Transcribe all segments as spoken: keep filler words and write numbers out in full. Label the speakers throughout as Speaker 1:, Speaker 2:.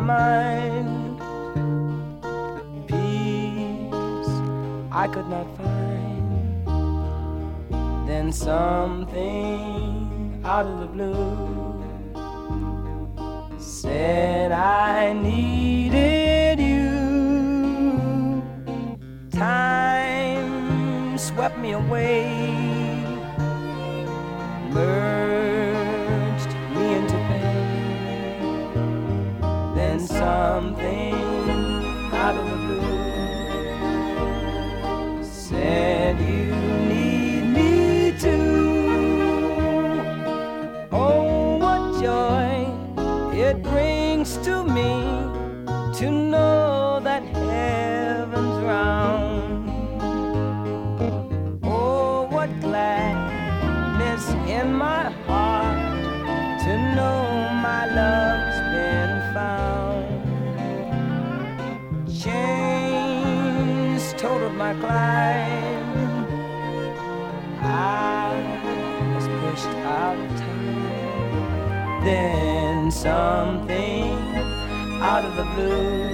Speaker 1: mind. Peace I could not find. Then something out of the blue said I needed you. Time swept me away, merged me into pain. Then something out of the blue said you need me too. Oh, what joy it brings to me to know that heaven's round. Oh, what gladness in my heart to know my love's been found. Chains totaled my climb. I was pushed out of time. Then something out of the blue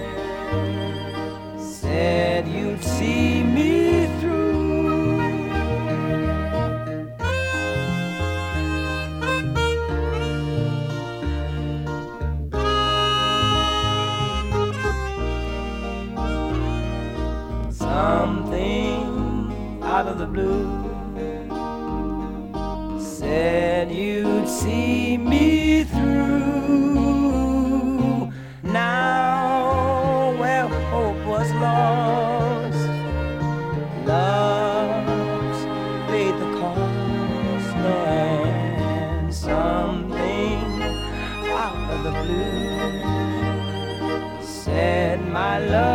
Speaker 1: said you'd see me through. Something out of the blue said you'd see me through. Now where hope was lost, love's paid the cost. And something out of the blue said my love